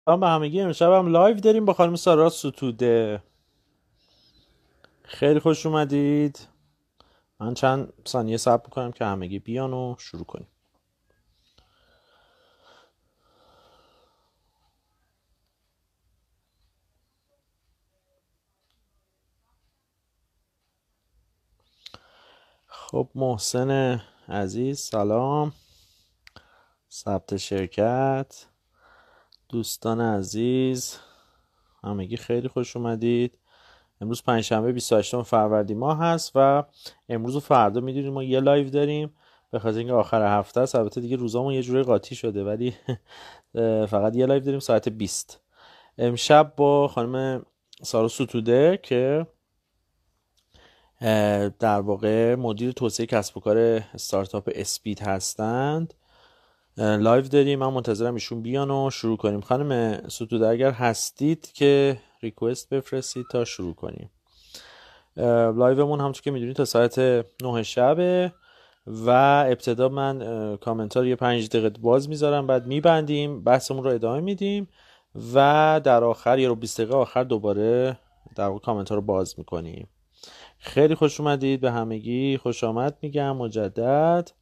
به همگی. امشب هم لایو داریم با خانم سارا ستوده. خیلی خوش اومدید. من چند ثانیه صبر میکنم که همگی بیان و شروع کنیم. خب محسن عزیز سلام. ثبت شرکت. دوستان عزیز همگی خیلی خوش اومدید. امروز پنجشنبه 28 فروردین ماه هست و امروز و فردا میدونیم ما یه لایو داریم به خاطر اینکه آخر هفته است. البته دیگه روزامون یه جوری قاطی شده ولی فقط یه لایو داریم ساعت 20 امشب با خانم سارا ستوده که در واقع مدیر توسعه کسب و کار استارتاپ اسپید هستند لایو داریم. من منتظرم ایشون بیان و شروع کنیم. خانم ستوده اگر هستید که ریکوست بفرستید تا شروع کنیم. لایومون همونطور که میدونید تا ساعت 9 شبه و ابتدا من کامنت ها رو یه 5 دقیقه باز میذارم، بعد میبندیم، بحثمون رو ادامه میدیم و در آخر یه رو 20 دقیقه آخر دوباره در واقع کامنت ها رو باز میکنیم. خیلی خوش اومدید به همگی، خوش آمد میگم مجدد.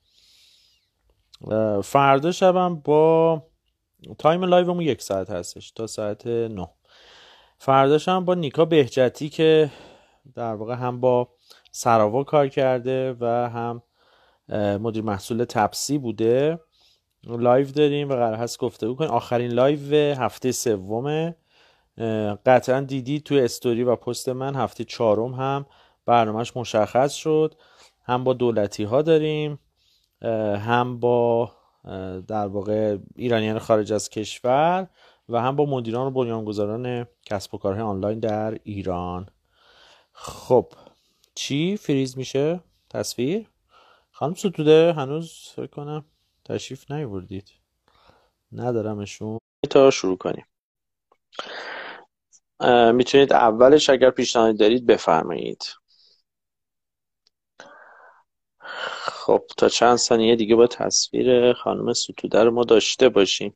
فردا شبم با تایم لایومون 1 ساعت هستش تا ساعت 9. فردا شبم با نیکا بهجتی که در واقع هم با سراوا کار کرده و هم مدیر محصول تپسی بوده لایو داریم و قرار هست گفتگو کنیم. آخرین لایو هفته سومه. قطعا دیدی توی استوری و پست من هفته چهارم هم برنامهش مشخص شد. هم با دولتی ها داریم، هم با در واقع ایرانیان خارج از کشور و هم با مدیران و بنیانگذاران کسب و کارهای آنلاین در ایران. خب چی فریز میشه تصویر؟ خانم ستوده هنوز فکر کنم تشریف نیاوردید، ندارمشون. تا شروع کنیم میتونید اولش اگر پیشنهادی دارید بفرمایید. خب تا چند ثانیه دیگه با تصویر خانم ستوده رو ما داشته باشیم.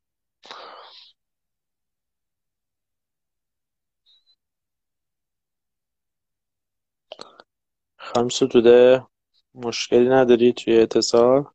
خانم ستوده مشکلی ندارید توی اتصال؟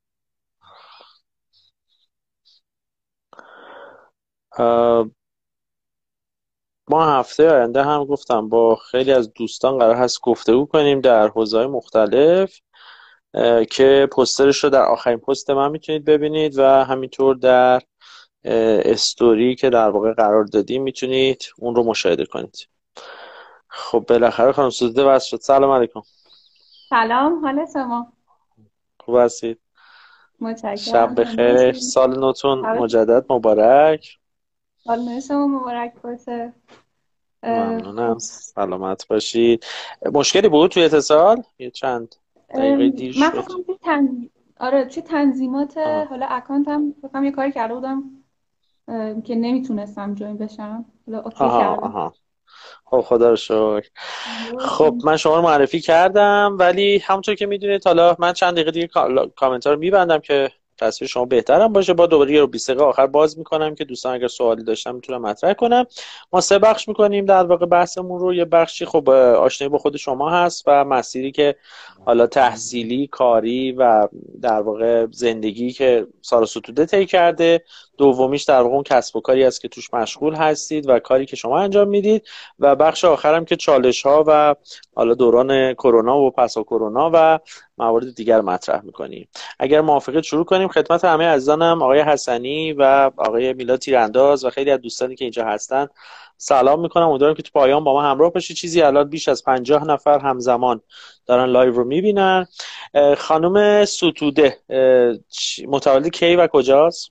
ما هفته آینده هم گفتم با خیلی از دوستان قرار هست گفتگو کنیم در حوزه‌های مختلف که پوسترش رو در آخرین پست من میتونید ببینید و همینطور در استوری که در واقع قرار دادیم میتونید اون رو مشاهده کنید. خب بالاخره خانم ستوده وصل شد. سلام علیکم. سلام، حال شما؟ خوب هستید؟ شب متشکرم. بخیر، سال نوتون شب مجدد مبارک. سال نو شما مبارک باشه. ممنونم، خب سلامت باشید. مشکلی بود توی اتصال؟ یه چند دقیقه دیر من شد. فکر کنم آره توی تنظیمات آها حالا اکانتم فکر کنم یه کاری کرده بودم که نمیتونستم جوین بشم. حالا اوکی آها کردم. آها. خب خدا رو شکر. خب من شما رو معرفی کردم ولی همونطور که میدونید حالا من چند دقیقه دیگه کامنت ها رو میبندم که تصویر شما بهترم باشه. با دوباره یه رو 20 دقیقه آخر باز میکنم که دوستان اگر سوالی داشتن میتونم مطرح کنم. ما 3 بخش میکنیم در واقع بحثمون رو. یه بخشی خب آشنایی با خود شما هست و مسیری که حالا تحصیلی، کاری و در واقع زندگی که سارا ستوده طی کرده. دومیش در واقع اون کسب و کاری است که توش مشغول هستید و کاری که شما انجام میدید. و بخش آخرم که چالش ها و حالا دوران کرونا و پسا کرونا و موارد دیگر مطرح میکنیم. اگر موافقت شروع کنیم. خدمت همه عزیزانم آقای حسنی و آقای میلاد تیرانداز و خیلی از دوستانی که اینجا هستن سلام میکنم. امیدوارم که تو پایان با ما همراه باشید. چیزی الان بیش از 50 نفر همزمان دارن لایو رو میبینن. خانم ستوده متولد کی و کجاست؟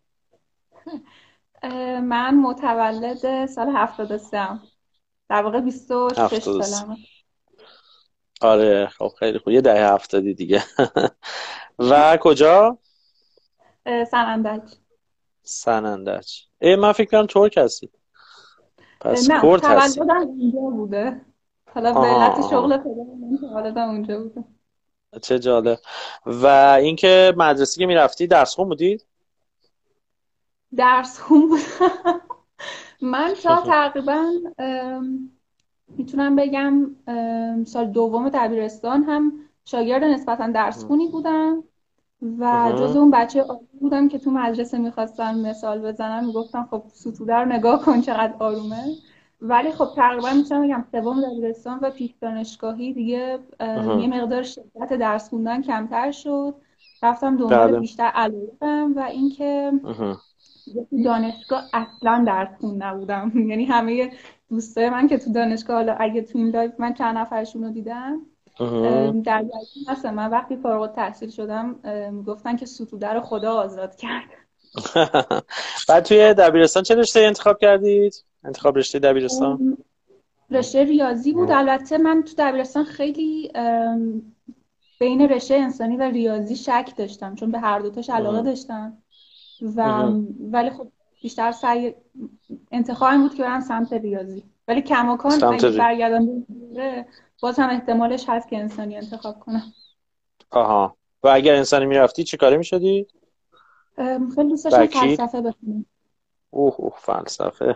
من متولد سال 73 ام. در واقع 26 73. سالمه. آره خب خیلی خوب، یه دهه هفتادی دیگه. و کجا؟ سنندج. سنندج. من فکر کنم ترک هستی، پس نه، کرد هستی. تولدم اونجا بوده. حالا به آها علت آها. شغل پدرم تولدم اونجا بوده. چه جالب. و اینکه مدرسه که میرفتی درس خون بودی؟ درس خون بودم. من تا تقریبا میتونم بگم سال دوم دبیرستان هم شاگرد نسبتا درسخونی بودم و جز اون بچه آروم بودم که تو مدرسه میخواستم مثال بزنم، میگفتم خب ستوده رو نگاه کن چقدر آرومه. ولی خب تقریبا میتونم بگم سوم دبیرستان و پیش دانشگاهی دیگه یه مقدار شدت درس خوندن کمتر شد، رفتم دنبال بله. بیشتر علایقم و اینکه تو دانشگاه اصلا درس خون نبودم. یعنی همه دوستای من که تو دانشگاه، حالا اگه تو این لایف من چند نفرشون رو دیدم در جریان هستم، من وقتی فارغ التحصیل شدم گفتن که ستوده رو خدا آزاد کرد. بعد توی دبیرستان چه رشته انتخاب کردید؟ انتخاب رشته دبیرستان؟ رشته ریاضی بود. البته من تو دبیرستان خیلی بین رشته انسانی و ریاضی شک داشتم، چون به هر دوتاش علاقه داشتم ولی خب بیشتر سعی انتخابم بود که برم سمت ریاضی، ولی کماکان سمت اگه برگردم دوره باز هم احتمالش هست که انسانی انتخاب کنم. آها. و اگر انسانی میرفتی چی کاره میشدی؟ خیلی دوست داشتم وکیل؟ فلسفه بخونم. اوه فلسفه.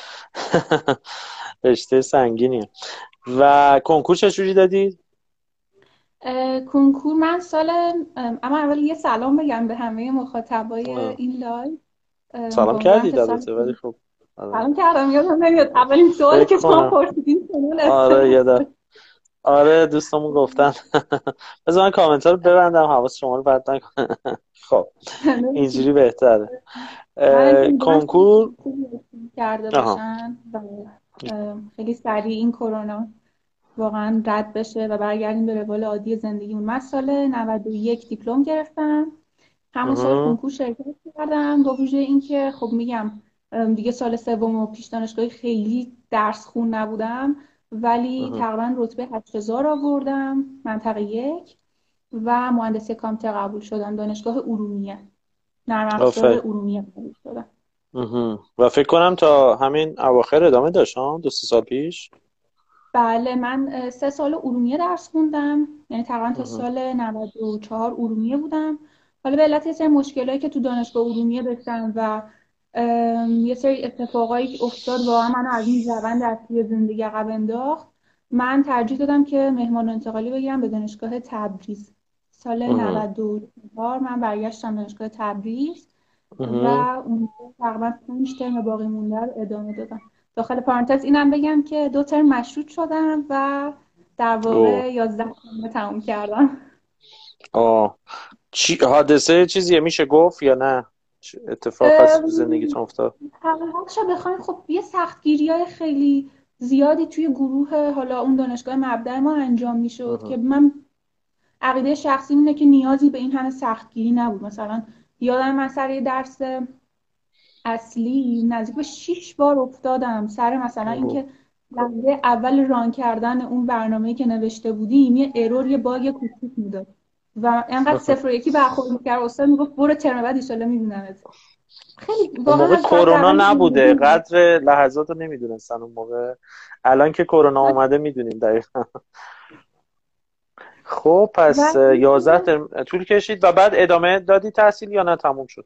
رشته سنگینیه. و کنکور چجوری دادید؟ کنکور من سال اما اول یه سلام بگم به همه مخاطبای این لایو. سلام امیدوارم کردید که سال البته ولی خب آره. سلام کردم، یادم نمیاد اولین سوالی فکر که شما کنم پرسیدین شمال آره استرس یادم. بود. آره دوستامون گفتن. بذار من کامنت ها رو ببندم حواس شما رو بد نکنه. خب اینجوری بهتره. من امیدوارم کنکور خوبی کرده آها. باشن و خیلی سریع این کرونا واقعا رد بشه و برگردیم به روال عادی زندگیمون. من سال 91 دیپلم گرفتم، همون سال کنکور شرکت کردم، با وجود اینکه خب میگم دیگه سال سوم و پیش دانشگاهی خیلی درس خون نبودم، ولی تقریبا رتبه 8000 آوردم منطقه 1 و مهندسی کامپیوتر قبول شدم دانشگاه ارومیه، نرم افزار آفر. ارومیه قبول شدم. و فکر کنم تا همین اواخر ادامه داشت ها 2 سال پیش. بله من 3 سال ارومیه درس خوندم، یعنی تقریبا تا سال 94 ارومیه بودم. حالا به علت یه سری مشکلایی که تو دانشگاه ارومیه داشتم و یه سری اتفاقایی که افتاد واقعا منو از این روند اصلی زندگی عقب انداخت، من ترجیح دادم که مهمان انتقالی بگیرم به دانشگاه تبریز. سال 94 من برگشتم دانشگاه تبریز و اونجا تقریبا 5 ترم باقی مونده رو ادامه دادم. داخل پرانتز اینم بگم که 2 ترم مشروط شدم و در اوه. واقع 11 ترم تموم کردم. حادثه چیزیه میشه گفت یا نه؟ اتفاق خاصی تو زندگیتون افتاد؟ حقیقتش رو بخوایم خب یه سختگیری‌های خیلی زیادی توی گروه حالا اون دانشگاه مبدأ ما انجام میشد که من عقیده شخصی اینه که نیازی به این همه سختگیری نبود. مثلا یادم من سر یه درس اصلی نزدیک به 6 بار افتادم سر مثلا اینکه لحظه اول ران کردن اون برنامه‌ای که نوشته بودیم یه ارور، یه باگ کوچیک میداد و انقدر 0 و 1 برخورد می‌کرد استاد میگفت برو ترم بعد ان شاءالله می‌بینمت. خیلی اون واقعا موقع از ساعت کرونا اول نبوده، قدر لحظات رو نمیدونستن اون موقع. الان که کرونا اومده میدونیم دقیقا. خب پس و 11 ترم طول کشید و بعد ادامه دادی تحصیل یا نه تموم شد؟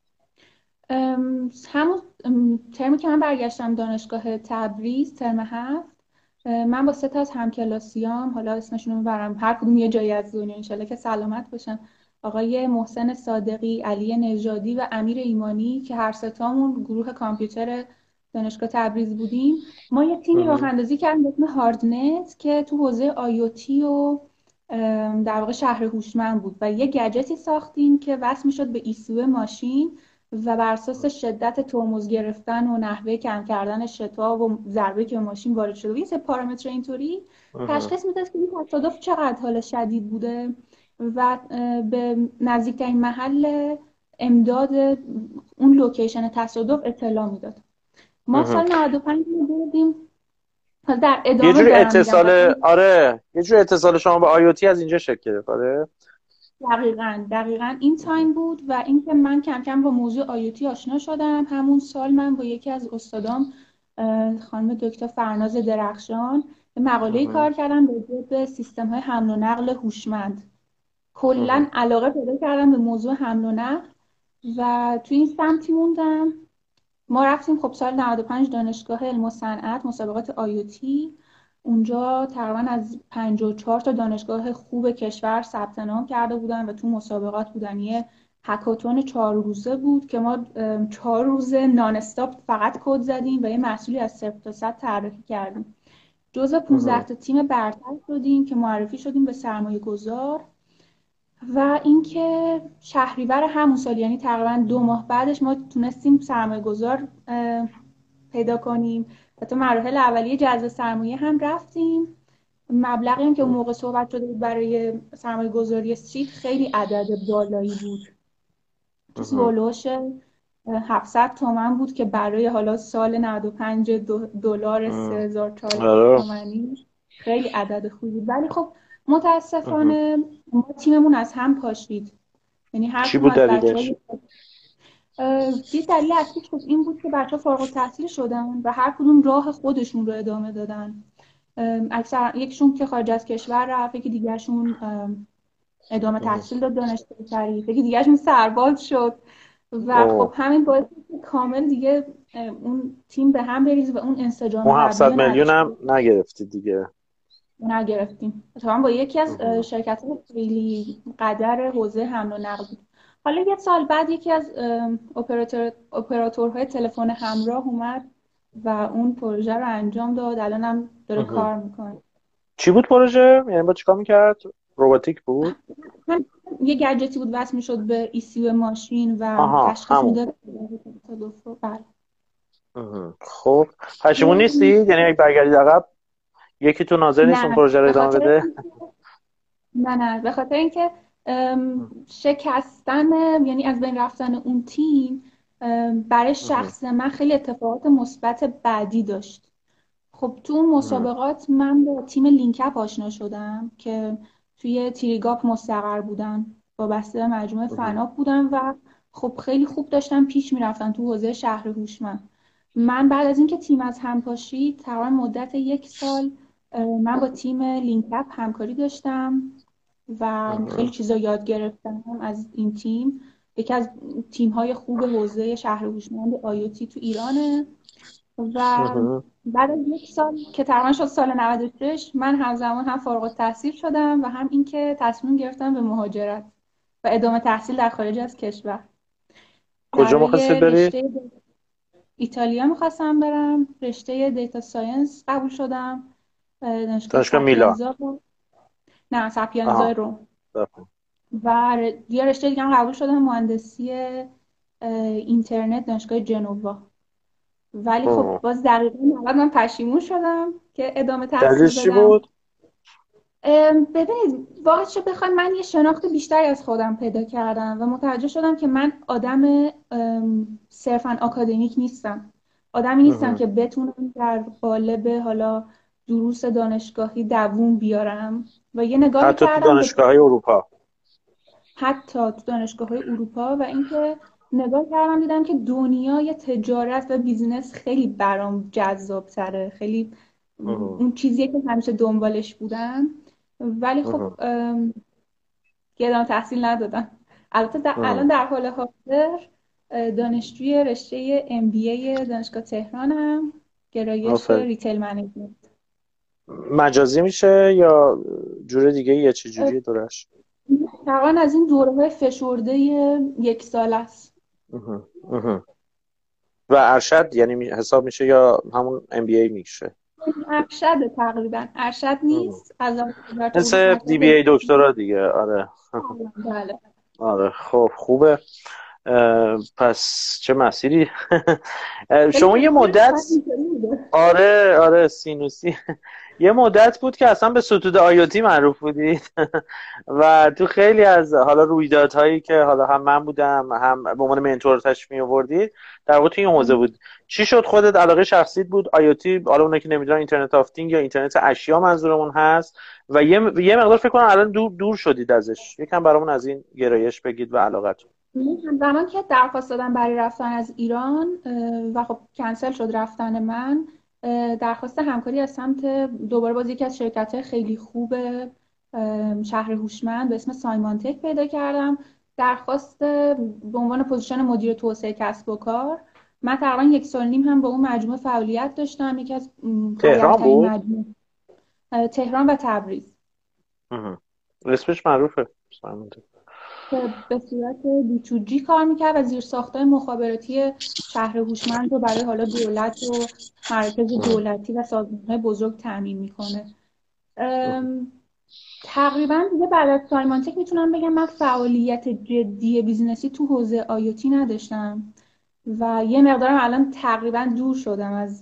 همون ترمی که من برگشتم دانشگاه تبریز ترم 7 من با 3 تا از همکلاسیام، حالا اسمشون رو میبرم هر کدوم یه جایی از دنیا انشالله که سلامت باشن، آقای محسن صادقی، علی نژادی و امیر ایمانی که هر سه تامون گروه کامپیوتر دانشگاه تبریز بودیم، ما یه تیمی راه اندازی کردیم به اسم هاردنت که تو حوزه آیوتی و در واقع شهر هوشمند بود و یه گجتی ساختیم که وصل میشد به ایسو ماشین و بر اساس شدت ترمز گرفتن و نحوه کم کردن شتاب و ضربه که به ماشین وارد شده و یه سری پارامتر اینطوری تشخیص میداد که این تصادف چقدر حال شدید بوده و به نزدیکترین محل امداد اون لوکیشن تصادف اطلاع میداد. ما سال 95 بودیم، در یه ادامه جوری دارم میگم. اتصال آره یه جوری اتصال شما به آیوتی از اینجا شکل گرفت. آره دقیقاً این تایم بود و اینکه من کم کم با موضوع آیوتی آشنا شدم. همون سال من با یکی از استادام خانم دکتر فرناز درخشان مقاله‌ای کار کردم راجع به سیستم‌های حمل و نقل هوشمند. کلاً علاقه پیدا کردم به موضوع حمل و نقل و تو این سمتی موندم ما رفتیم خب سال 95 دانشگاه علم و صنعت مسابقات آیوتی. اونجا تقریبا از 54 تا دانشگاه خوب کشور ثبت نام کرده بودن و تو مسابقات بودن. یه هکاتون 4 روزه بود که ما 4 روزه نان استاپ فقط کد زدیم و یه محصولی از 0 تا 100 طراحی کردیم. جزو 15 مهم. تا تیم برتر شدیم که معرفی شدیم به سرمایه گذار. و اینکه شهریور همون سال، یعنی تقریبا 2 ماه بعدش، ما تونستیم سرمایه گذار پیدا کنیم و تو مراحل اولیه جذب سرمایه هم رفتیم. مبلغی هم که اون موقع صحبت شده بود برای سرمایه گذاری سید خیلی عدد بالایی بود. چیزی مهم. هولوش 700 تومن بود که برای حالا سال 95 دلار مهم. 3400 آره. تومانی خیلی عدد خوبی بود. ولی خب مهم. متاسفانه ما تیممون از هم پاشید. یعنی هر چی کدوم بود از دلیلش؟ بچه‌ها یه دلیل اصلی خب این بود که بچه‌ها فارغ التحصیل شدن و هر کدوم راه خودشون رو ادامه دادن. اکثر یکشون که خارج از کشور رفت، یکی دیگرشون ادامه مهم. تحصیل داد دانشگاه شریف، یکی دیگرشون سرباز شد و خب اوه. همین باعث شد که کامل دیگه اون تیم به هم بریزه و اون انسجام اون قبلی 700 رو میلیون نداشت. هم نگرفتی دیگه؟ نگرفتیم اتفاقا با یکی از مهم. شرکت خیلی قدر حوزه حمل و نقل بود. حالا یه سال بعد یکی از اپراتورهای تلفن همراه اومد و اون پروژه رو انجام داد. الانم داره مهم. کار میکنه. چی بود پروژه؟ یعنی با چیکار میکرد؟ روباتیک بود؟ هم یه گجتی بود وصل میشد به ECU ماشین و آها، تشخیص همون. میداد. بله. مهم. خب پشیمون نیستی؟ یعنی اگه برگردید عقب یکی تو ناظر نیست اون نه پروژه رو به ادامه خاطر بده؟ نه به خاطر اینکه شکستن، یعنی از بین رفتن اون تیم برای مهم. شخص من خیلی اتفاقات مثبت بعدی داشت. خب تو اون مهم. مسابقات من با تیم لینکاپ آشنا شدم که توی تریگاپ مستقر بودن، وابسته به مجموعه مهم. فناپ بودن و خب خیلی خوب داشتن پیش میرفتن تو حوزه شهر هوشمند. من بعد از اینکه تیم از هم پاشید تقریبا مدت 1 سال من با تیم لینکاپ همکاری داشتم و خیلی مهم. چیزا یاد گرفتم از این تیم. یکی از تیم‌های خوب حوزه شهر هوشمند آیوتی تو ایرانه. و مهم. بعد از 1 سال که تقریبا شد سال 96، من همزمان هم فارغ التحصیل شدم و هم اینکه تصمیم گرفتم به مهاجرت و ادامه تحصیل در خارج از کشور. کجا مخواستید برای برید؟ رشته ایتالیا میخواستم برم، رشته دیتا ساینس قبول شدم. دانشگاه دانشگاه میلان. سپینزا بود. نه، سپینزا آها. روم. رفتم. و یه رشته دیگه هم قبول شدم، مهندسی اینترنت دانشگاه جنوا. ولی خب اوه. باز دقیقا 90 من پشیمون شدم که ادامه تحصیل دلیلش چی بدم. بود؟ ببینید واقعا بخوام من یه شناخت بیشتری از خودم پیدا کردم و متوجه شدم که من آدم صرفا آکادمیک نیستم. آدمی نیستم مهم. که بتونم در قالب حالا دروس دانشگاهی دووم بیارم و یه نگاهی حتی تو کردم به دانشگاه های اروپا. حتی تو دانشگاه‌های اروپا و اینکه نگاه کردم دیدم که دنیای تجارت و بیزینس خیلی برام جذاب‌تره. خیلی مهم. اون چیزیه که همیشه دنبالش بودم. ولی خب مهم. ادامه تحصیل ندادم. البته الان مهم. در حال حاضر دانشجوی رشته MBA دانشگاه تهرانم، گرایش آفرین. ریتیل منیجمنت. مجازی میشه یا جور دیگه؟ یا چه جوری دورش؟ تقریبا از این دوره‌های فشرده 1 سال است. مهم. مهم. و ارشد یعنی حساب میشه یا همون ام بی ای میشه؟ ارشد تقریبا ارشد مهم. نیست، از ارتباط مثل دی بی مطرح. ای دکترا دیگه. آره. بله. آره خب خوبه. پس چه مسیری. خیلی شما یه مسیر مدت. من اینطوری بوده. آره آره سینوسی. یه مدت بود که اصلا به ستود آیوتی معروف بودید. و تو خیلی از حالا رویدادهایی که حالا هم من بودم هم به عنوان منتور تشریف می آوردید در واقع توی این حوزه بود. چی شد خودت علاقه شخصیت بود آیوتی؟ حالا اونایی که نمیدونن اینترنت آف تینگ یا اینترنت اشیا منظورمون هست و یه مقدار فکر کنم الان دور شدید ازش. یکم برامون از این گرایش بگید و علاقتون. زمان که درخواست دادم برای رفتن از ایران و خب کنسل شد رفتن من، درخواست همکاری از سمت دوباره باز یکی از شرکت خیلی خوب شهر هوشمند به اسم سایمانتک پیدا کردم. درخواست به عنوان پوزیشن مدیر توسعه کسب و کار من تقریبا 1 سال و نیم هم با اون مجموعه فعالیت داشتم. یکی از تهران فعال‌ترین بود؟ مجموعه تهران و تبریز. اه. اسمش معروفه سایمون تک. که به صورت B2G کار میکرد و زیرساختهای مخابراتی شهر هوشمند رو برای حالا دولت و مراکز اه. دولتی و سازمان‌های بزرگ تامین میکنه. اه. تقریبا دیگه بعد از سایمانتک میتونم بگم من فعالیت جدی بیزنسی تو حوزه آیوتی نداشتم و یه مقدارم الان تقریبا دور شدم از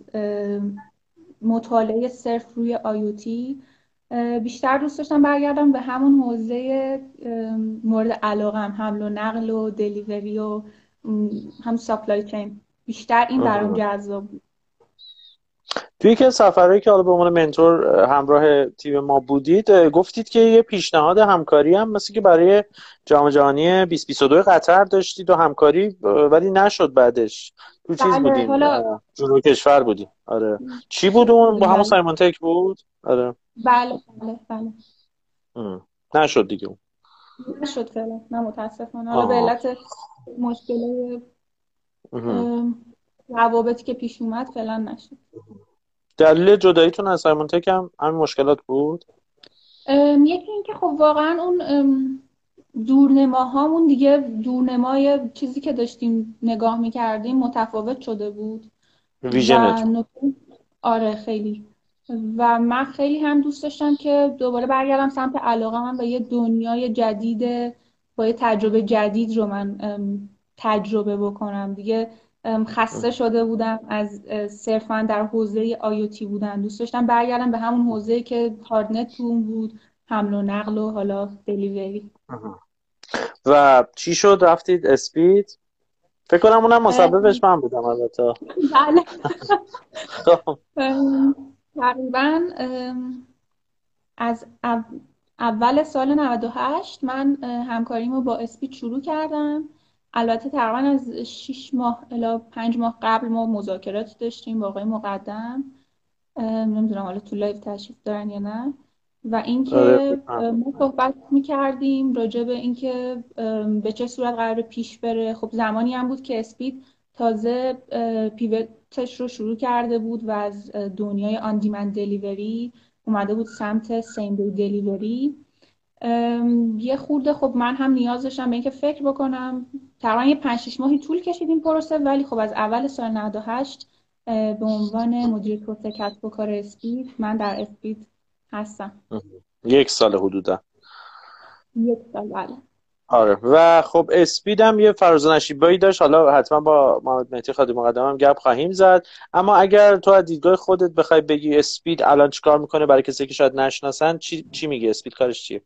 مطالعه صرف روی آیوتی. بیشتر دوست داشتم برگردم به همون حوزه مورد علاقم، حمل و نقل و دلیوری و هم ساپلای چین. بیشتر این برام اه. جذاب بود. توی یکی از سفرهایی که حالا به عنوان منتور همراه تیم ما بودید گفتید که یه پیشنهاد همکاری هم مثل که برای جام جهانی 2022 قطر داشتید و همکاری ولی نشد بعدش. تو چیز بله بودین حالا جلوی کشور بودین. آره. چی بود چیز اون؟ با بودیم. همون بله سایمون تک بود؟ آره. بله بله بله. اه. نشد دیگه اون. نشد فعلا، نه متاسفانه، حالا به آه. علت مشکل اه. روابطی که پیش اومد فعلا نشد. دلیل جداییتون از سایمون تک هم همین مشکلات بود؟ یکی اینکه خب واقعا اون دورنماهامون دیگه دورنمای چیزی که داشتیم نگاه میکردیم متفاوت شده بود و ویژنتون. آره خیلی. و من خیلی هم دوست داشتم که دوباره برگردم سمت علاقه من به یه دنیای جدید با یه تجربه جدید رو من تجربه بکنم دیگه. خسته شده بودم از صرفا در حوزه آیوتی بودن. دوست داشتم برگردم به همون حوزه که هاردنت تو اون بود، حمل و نقل و حالا دلیوری. و چی شد رفتید اسپید؟ فکر کنم اونم اه، مسببش من بودم البته. بله. خب. تقریبا از اول سال 98 من همکاریمو با اسپید شروع کردم. البته تقریبا از 6 ماه الی 5 ماه قبل ما مذاکرات داشتیم با آقای مقدم. نمیدونم حالا تو لایو تشریف دارن یا نه. و آره اینکه ما صحبت میکردیم راجع به اینکه به چه صورت قرار پیش بره. خب زمانی هم بود که اسپید تازه پیوتش رو شروع کرده بود و از دنیای آن دیمند دلیوری اومده بود سمت سیم دی دلیوری. یه خورده خب من هم نیاز داشتم به اینکه فکر بکنم. تقریبا یه 5-6 ماهی طول کشید این پروسه، ولی خب از اول سال 98 به عنوان مدیر توسعه کسب و کار اسپید من در اسپید هستم. 1 سال حدودا. 1 سال بله. آره. و خب اسپید هم یه فراز و نشیبایی داشت، حالا حتما با محمد مهدی خادم مقدم هم گپ خواهیم زد. اما اگر تو از دیدگاه خودت بخوای بگی اسپید الان چیکار میکنه برای کسی که شاید نشناسن، چی میگی اسپید کارش چیه؟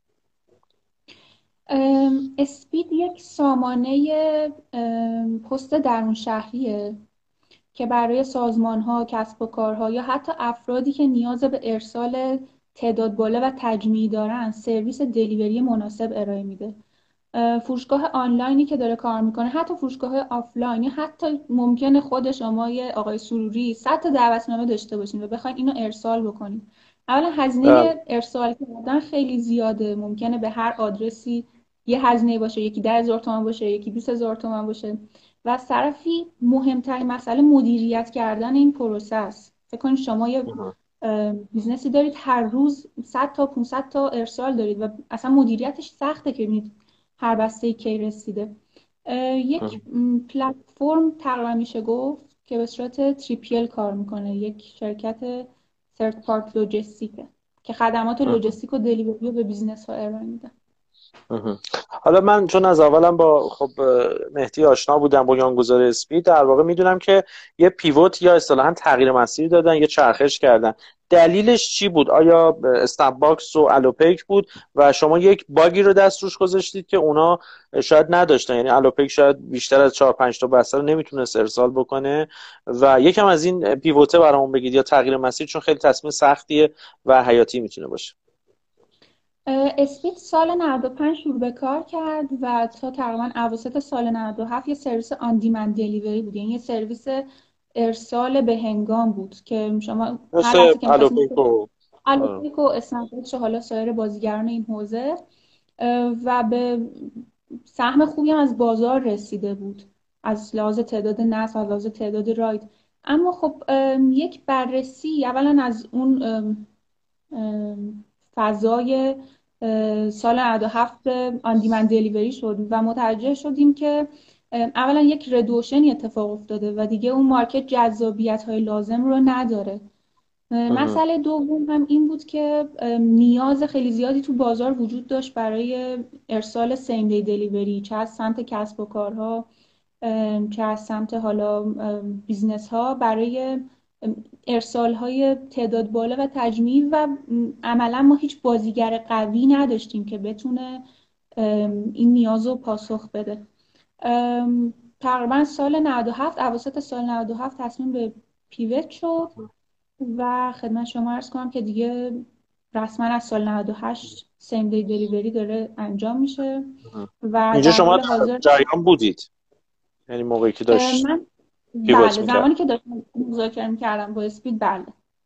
اسپید یک سامانه پست درون شهریه که برای سازمان‌ها، کسب و کارها یا حتی افرادی که نیاز به ارسال تعداد بالا و تجمیعی دارن سرویس دلیوری مناسب ارائه میده. فروشگاه آنلاینی که داره کار میکنه، حتی فروشگاه آفلاین، یا حتی ممکنه خود شما یه آقای سروری 100 تا دعوتنامه داشته باشین و بخواید اینو ارسال بکنین. اولا بله. هزینه ارسال کردن خیلی زیاده. ممکنه به هر آدرسی یه هزینه باشه، یکی 10,000 تومان باشه، یکی 20,000 تومان باشه. و از طرفی مهمترین مسئله مدیریت کردن این پروسه است. فکر کنید شما یه بیزنسی دارید، هر روز 100 تا 500 تا ارسال دارید و اصلا مدیریتش سخته که ببینید هر بسته کی رسیده. یک پلتفرم تقریبا میشه گفت که به صورت 3PL کار میکنه. یک شرکت ثرد پارت لوجستیکه که خدمات لوجستیک و دلیوری رو به بیزنس ها ارائه میده. حالا من چون از اولم با خب مهدی آشنا بودم، بنیانگذار اسپید، در واقع میدونم که یه پیوت یا اصطلاحاً تغییر مسیر دادن، یه چرخش کردن. دلیلش چی بود؟ آیا اسنپ باکس و الوپیک بود و شما یک باگی رو دست روش گذاشتید که اونا شاید نداشتن؟ یعنی الوپیک شاید بیشتر از 4-5 تا بسته رو نمیتونست ارسال بکنه. و یکم از این پیوته برامون بگید یا تغییر مسیر، چون خیلی تصمیم سختیه و حیاتی میتونه باشه. اسپید سال 95 شروع به کار کرد و تا تقریبا اواسط سال 97 یه سرویس آن دیمند دلیوری بود. یعنی یه سرویس ارسال به هنگام بود که شما هر مثل لحظه که الوپیک می‌خواستید، و الوپیک و اسنپ باکس و حالا سایر بازیگران این حوزه، و به سهم خوبی هم از بازار رسیده بود. از لحاظ تعداد نسل، از لحاظ تعداد راید. اما خب یک بررسی اولا از اون فضای سال 97 آن دیمند دلیوری شد و متوجه شدیم که اولا یک ردوشنی اتفاق افتاده و دیگه اون مارکت جذابیت های لازم رو نداره. مسئله دوم هم این بود که نیاز خیلی زیادی تو بازار وجود داشت برای ارسال سیم دی دلیوری، چه از سمت کسب و کارها چه از سمت حالا بیزنس ها، برای ارسال های تعداد بالا و تجمیع و عملا ما هیچ بازیگر قوی نداشتیم که بتونه این نیاز رو پاسخ بده. تقریبا سال 97 اواسط سال 97 تصمیم به پیوت شد و خدمت شما عرض کنم که دیگه رسما از سال 98 سیم دی دلیوری داره انجام میشه و اینجا در شما حال در حاضر جریان بودید، یعنی موقعی که داشت من پیوت بله میکرد. زمانی که داشتم مذاکره میکردم با اسپید بله.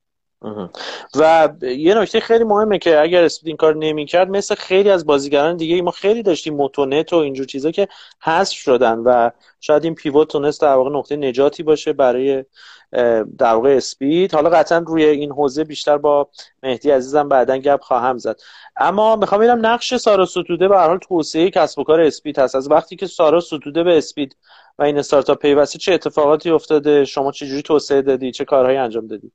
و یه نکته خیلی مهمه که اگر اسپید این کار نمیکرد، مثل خیلی از بازیگران دیگه ما خیلی داشتیم موتونت و اینجور چیزا که حذف شدن و شاید این پیوت تونست در واقع نقطه نجاتی باشه برای در واقع اسپید. حالا قطعا روی این حوزه بیشتر با مهدی عزیزم بعدن گپ خواهم زد. اما میخوام ببینم نقش سارا ستوده به هر حال توسعه کسب و کار اسپید هست. از وقتی که سارا ستوده به اسپید و این استارتاپ پیوسته چه اتفاقاتی افتاده؟ شما چه جوری توسعه دادی؟ چه کارهایی انجام دادی؟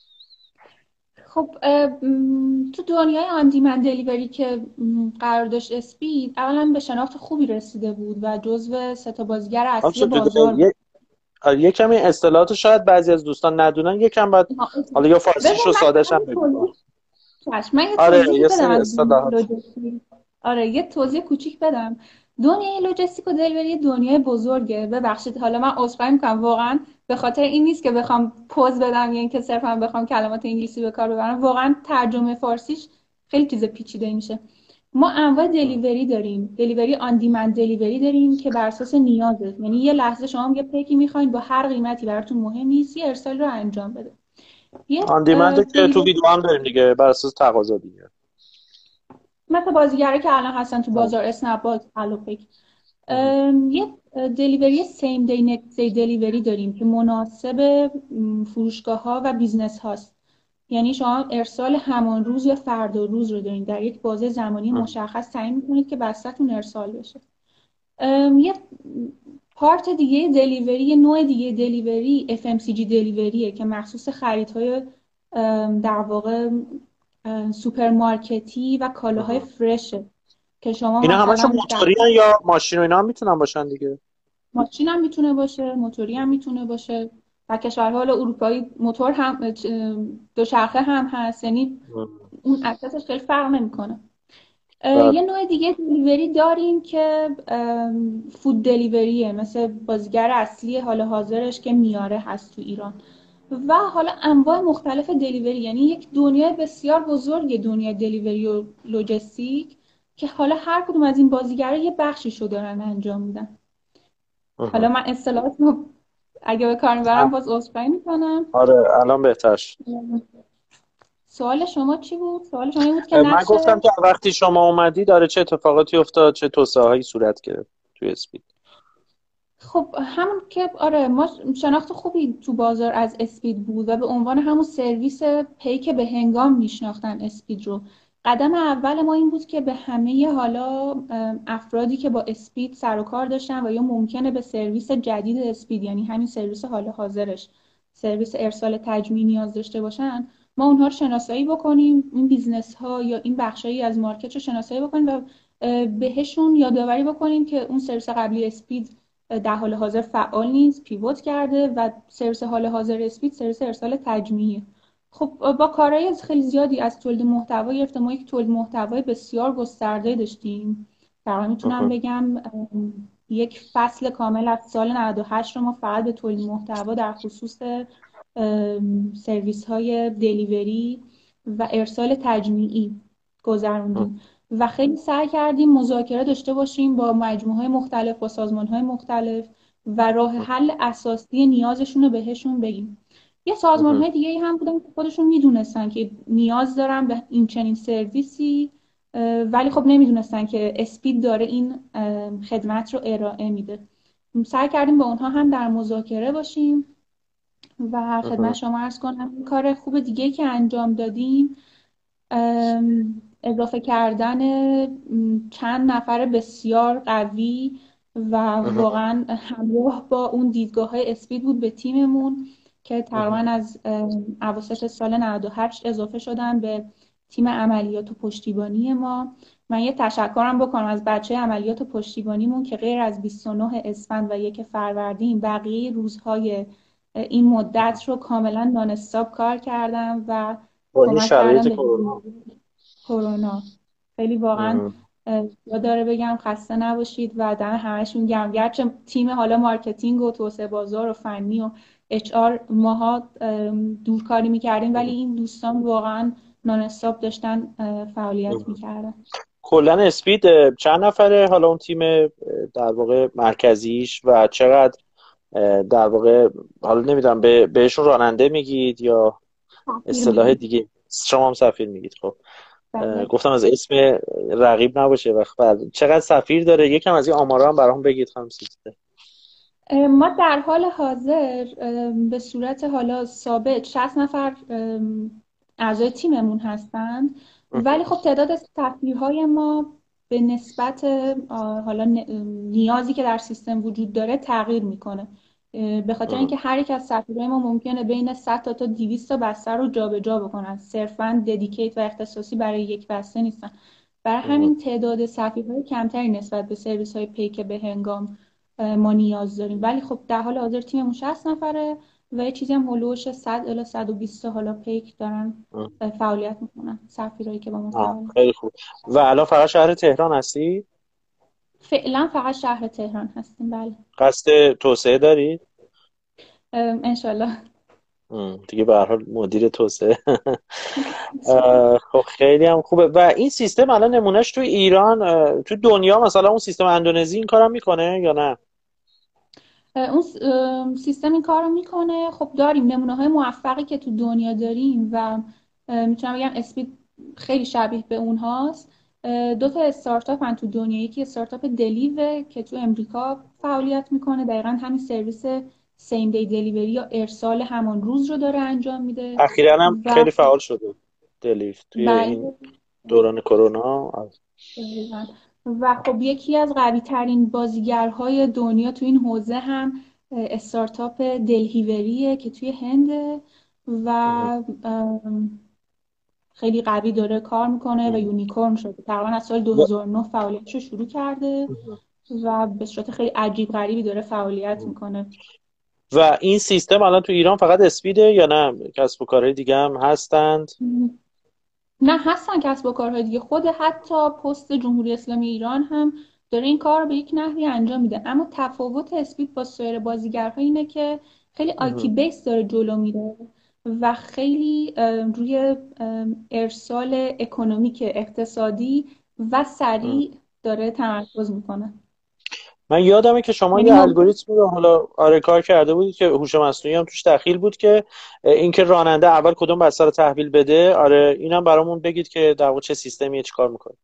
خب تو دنیای آن دیمند دلیوری که قرار داشت اسپید اولا به شناخت خوبی رسیده بود و جزو سه تا بازیگر خانم اصلی ستوده، بازار بود. یه کمی اصطلاحات شاید بعضی از دوستان ندونن، یکم بعد حالا یا بذار فارسیش رو سادهش هم بگو. من یه آره توضیح یه بدم سری از دنیای اصطلاحات. لوجستیک. آره یه توضیح کوچیک بدم. دنیای لوجستیک و دلیوری دنیای بزرگه. ببخشید حالا من عذرخواهی میکنم، واقعا به خاطر این نیست که بخوام پوز بدم یا اینکه صرفا بخوام کلمات انگلیسی به کار ببرم، واقعا ترجمه فارسیش خیلی چیز پیچیده میشه. ما انواع دلیوری داریم. دلیوری آن دیمند دلیوری داریم که بر اساس نیازه، یعنی یه لحظه شما یه پیکی میخواین با هر قیمتی براتون مهم نیست، یه ارسال رو انجام بده. یه آن دیمند که تو دلیوری ویدیو هم داریم دیگه، بر اساس تقاضا دیگه. مثل بازیگرایی که الان هستن تو بازار، اسنپ باکس، هلو پیک. یه دلیوری سیم دی نکست دی دلیوری داریم که مناسب فروشگاه ها و بیزنس هاست. یعنی شما ارسال همان روز یا فردا روز رو دارین، در یک بازه زمانی مشخص تعیین میکنید که بسته‌تون ارسال بشه. یه پارت دیگه دلیوری، یه نوع دیگه دلیوری FMCG دلیوریه که مخصوص خریدهای در واقع سوپرمارکتی و کالاهای فرشه که شما اینا همشون مثلا موتوری یا ماشین و اینا هم میتونن باشن دیگه؟ ماشین هم میتونه باشه، موتوری هم میتونه باشه و کشورهای اروپایی موتور هم دوچرخه هم هست، یعنی اون اساسش خیلی فرق نمیکنه. یه نوع دیگه دلیوری داریم که فود دلیوریه، مثل بازیگر اصلی حال حاضرش که میاره هست تو ایران. و حالا انواع مختلف دلیوری، یعنی یک دنیای بسیار بزرگ دنیای دلیوری و لوجستیک که حالا هر کدوم از این بازیگرا یه بخشیشو دارن انجام میدن. حالا من اصطلاحات رو اگه به کار میبرم باز عذرخواهی میکنم. آره الان بهتر شد. سوال شما چی بود؟ سوال شما این بود که من نقش گفتم که وقتی شما اومدی داره چه اتفاقاتی افتاد، چه توسعه هایی صورت گرفت توی اسپید. خب همون که آره ما شناخت خوبی تو بازار از اسپید بود و به عنوان همون سرویس پیک به هنگام میشناختن اسپید رو. قدم اول ما این بود که به همه حالا افرادی که با اسپید سر و کار داشتن و یا ممکنه به سرویس جدید اسپید، یعنی همین سرویس حال حاضرش، سرویس ارسال تجمیع نیاز داشته باشن، ما اونها رو شناسایی بکنیم، این بیزنس ها یا این بخشایی از مارکت رو شناسایی بکنیم و بهشون یادآوری بکنیم که اون سرویس قبلی اسپید در حال حاضر فعال نیست، پیوت کرده و سرویس حال حاضر اسپید سرویس ارسال تجمیعی. خب با کارهای خیلی زیادی از تولید محتوا گرفته ما یک تولید محتوای بسیار گسترده داشتیم. تقریبا میتونم بگم یک فصل کامل از سال 98 رو ما فقط به تولید محتوا در خصوص سرویس های دلیوری و ارسال تجمیعی گذروندیم و خیلی سعی کردیم مذاکره داشته باشیم با مجموعه مختلف، با سازمان‌های مختلف و راه حل اساسی نیازشون رو بهشون بگیم. یه سازمان‌های دیگه هم بودن که خودشون میدونستن که نیاز دارن به این چنین سرویسی، ولی خب نمیدونستن که اسپید داره این خدمت رو ارائه میده. سعی کردیم با اونها هم در مذاکره باشیم و خدمت مهم. شما عرض کنم این کار خوب دیگه که انجام دادیم اضافه کردن چند نفر بسیار قوی و مهم. واقعا همراه با اون دیدگاه های اسپید بود به تیممون که تقریبا مهم. از اواسط سال 98 اضافه شدن به تیم عملیات و پشتیبانی ما. من یه تشکرم بکنم از بچه عملیات و پشتیبانیمون که غیر از 29 اسفند و 1 فروردین بقیه روزهای این مدت رو کاملا نان استاپ کار کردم و با این کمک کردم شرایط به کرونا. کرونا. خیلی واقعا مهم. داره بگم خسته نباشید و دم همشون گرم. گرچه تیم حالا مارکتینگ و توسعه بازار و فنی و اچ آر ماها دورکاری میکردیم ولی این دوستان واقعا نان استاپ داشتن فعالیت مهم. میکردن. کلا اسپید چند نفره حالا اون تیم در واقع مرکزیش و چقدر در واقع حالا نمیدونم بهشون راننده میگید یا تحقیر اصطلاح میگیم. دیگه؟ شما هم سفیر میگید. خب بله. گفتم از اسم رقیب نباشه وقت بعد. چقدر سفیر داره؟ یکم از این آمارا هم برام بگید خانم سیسته. ما در حال حاضر به صورت حالا ثابت 60 نفر اعضای تیممون هستند ولی خب تعداد سفیرهای ما به نسبت حالا نیازی که در سیستم وجود داره تغییر میکنه به خاطر اینکه هر یک از سفیرهای ما ممکنه بین 100 تا 200 تا بسته رو جابجا بکنن، صرفاً ددیکیت و اختصاصی برای یک بسته نیستن. برای همین تعداد سفیرهای کمتری نسبت به سرویس های پیک به هنگام ما نیاز داریم ولی خب در حال حاضر تیممون 60 نفره و یه چیزی هم هلوش 100 الی 120 حالا پیک دارن فعالیت میکنن، سفیرایی که با ما فعال. خیلی خوب. و الان فقط شهر تهران هستی؟ فعلا فقط شهر تهران هستیم. بله. قصد توسعه دارید؟ انشالله. دیگه به هر حال مدیر توسعه. خب خیلی هم خوبه. و این سیستم الان نمونهش تو ایران، تو دنیا مثلا اون سیستم اندونزی این کارم میکنه یا نه؟ اون سیستم این کار رو میکنه. خب داریم نمونه های موفقی که تو دنیا داریم و میتونم بگم اسپید خیلی شبیه به اونهاست. دو تا استارتاپ هم تو دنیا، یکی استارتاپ دلیوه که تو امریکا فعالیت میکنه، دقیقا همین سرویس سیم دی دلیوری یا ارسال همان روز رو داره انجام میده اخیرا هم و خیلی فعال شده دلیف توی این بله. دوران کرونا. دقیقاً. و خب یکی از قوی ترین بازیگرهای دنیا تو این حوزه هم استارتاپ دلهیوریه که توی هنده و خیلی قوی داره کار میکنه و یونیکورن شده. تقریبا از سال 2009 فعالیتش رو شروع کرده و به صورت خیلی عجیب غریبی داره فعالیت میکنه. و این سیستم الان تو ایران فقط اسپیده یا نه کسب و کارهای دیگه هم هستند؟ نه هستن کسب و کارهای دیگه. خود حتی پست جمهوری اسلامی ایران هم داره این کار رو به یک نحوی انجام میده اما تفاوت اسپید با سایر بازیگرها اینه که خیلی آیتی بیس داره جلو میره و خیلی روی ارسال اکنومیک اقتصادی و سریع داره تمرکز میکنه. من یادمه که شما یعنی یه الگوریتمی رو حالا آره کار کرده بودید که هوش مصنوعی هم توش دخیل بود که اینکه راننده اول کدوم بسته رو تحویل بده. آره اینم برامون بگید که در واقع چه سیستمیه چی کار میکنه.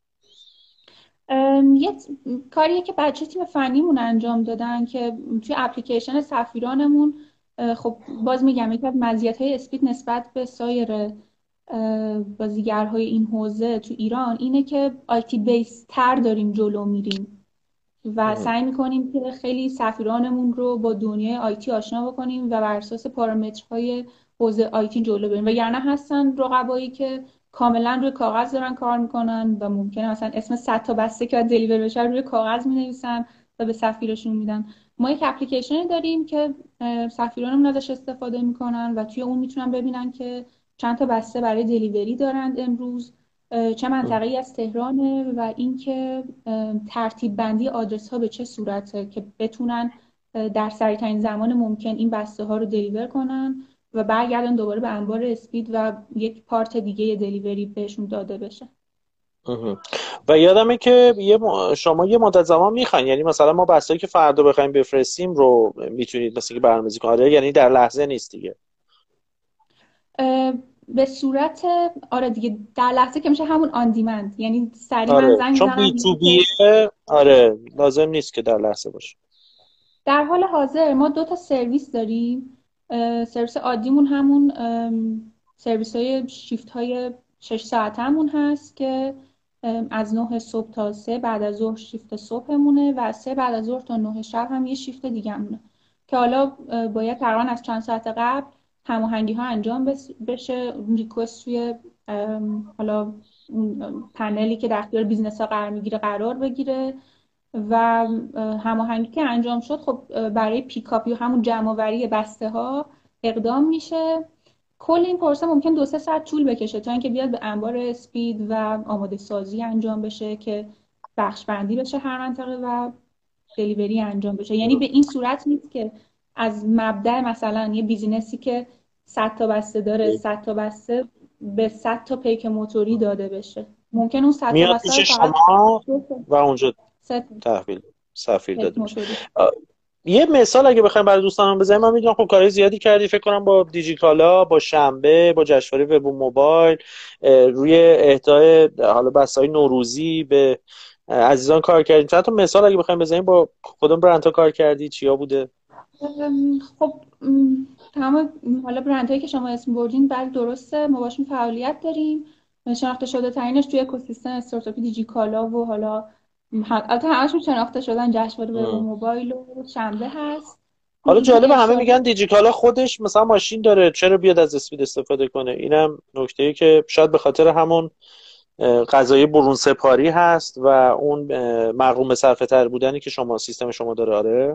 یه کاریه که بچه تیم فنیمون انجام دادن که توی اپلیکیشن سفیرانمون خب باز میگم یکی از مزیت‌های اسپید نسبت به سایر بازیگرهای این حوزه تو ایران اینه که آیتی بیس تر داریم جلو میریم و سعی میکنیم که خیلی سفیرانمون رو با دنیای آیتی آشنا بکنیم و بر اساس پارامترهای حوزه آیتی جلو بریم. وگرنه هستن رقبایی که کاملا روی کاغذ دارن کار میکنن و ممکنه مثلا اسم 100 تا بسته که باید دلیور بشه روی کاغذ مینویسن و به سفیرشون میدن. ما یک اپلیکیشنی داریم که سفیرانمون ازش استفاده میکنن و توی اون میتونن ببینن که چند تا بسته برای دلیوری دارند امروز، چه منطقه‌ای از تهرانه و اینکه ترتیب بندی آدرس ها به چه صورته که بتونن در سریع‌ترین زمان ممکن این بسته ها رو دلیور کنن و برگردن دوباره به انبار اسپید و یک پارت دیگه دلیوری بهشون داده بشه. و یادمه که شما یه مدت زمان میخواین، یعنی مثلا ما بسته‌ای که فردا بخوایم بفرستیم رو میتونید مثلا که برنامه‌ریزی کنید، یعنی در لحظه نیست دیگه. به صورت آره دیگه در لحظه که میشه همون آن دیمند، یعنی سریع من آره زنگ چون بی میزنم تو بیه. آره لازم نیست که در لحظه باشه. در حال حاضر ما دو تا سرویس داریم. سرویس عادیمون همون سرویس های شیفت های 6 ساعتمون هست که از 9 صبح تا 3 بعد از ظهر شیفت صبحمونه و 3 بعد از ظهر تا 9 شب هم یه شیفت دیگه مونه که حالا باید تقریبا از چند ساعت قبل هماهنگی ها انجام بشه. ریکوست توی حالا پنلی که در اختیار بیزنس ها قرار میگیره قرار بگیره و هماهنگی که انجام شد خب برای پیکاپ یا همون جمع‌آوری بسته ها اقدام میشه. کل این پروسه ممکن 2-3 ساعت طول بکشه تا اینکه بیاد به انبار اسپید و آماده سازی انجام بشه که بخش بندی بشه هر منطقه و دلیوری انجام بشه. یعنی به این صورت نیست که از مبدأ مثلا یه بیزینسی که 100 تا بسته داره 100 تا بسته به 100 تا پیک موتوری داده بشه. ممکن اون 100 تا میاد بسته پیش رو فقط شما و اونجا 100 تحویل سفیر پیک داده میشه. موتوری. یه مثال اگه بخوایم برای دوستانم بزنیم، من میدونم خب کارهای زیادی کردی، فکر کنم با دیجیکالا، با شنبه، با جشنواره وب و موبایل، روی اهدای حالا بسای نوروزی به عزیزان کار کردیم. چند تا مثال اگه بخوایم بزنیم با کدوم برندها کار کردی، چیا بوده؟ خب تمام حالا برندهایی که شما اسم بردین بله درسته، ما باشون فعالیت داریم. شناخته شده ترینش توی اکوسیستم استارتاپی دیجیکالا و حالا البته همشون شناخته شدن جشنواره وب و ام. موبایل و شنبه هست. حالا جالبه همه ارشاد میگن دیجیکالا خودش مثلا ماشین داره، چرا بیاد از اسپید استفاده کنه؟ اینم نکته‌ای که شاید به خاطر همون قضایه برون سپاری هست و اون مقروم صرفه تر بودنی که شما سیستم شما داره. آره.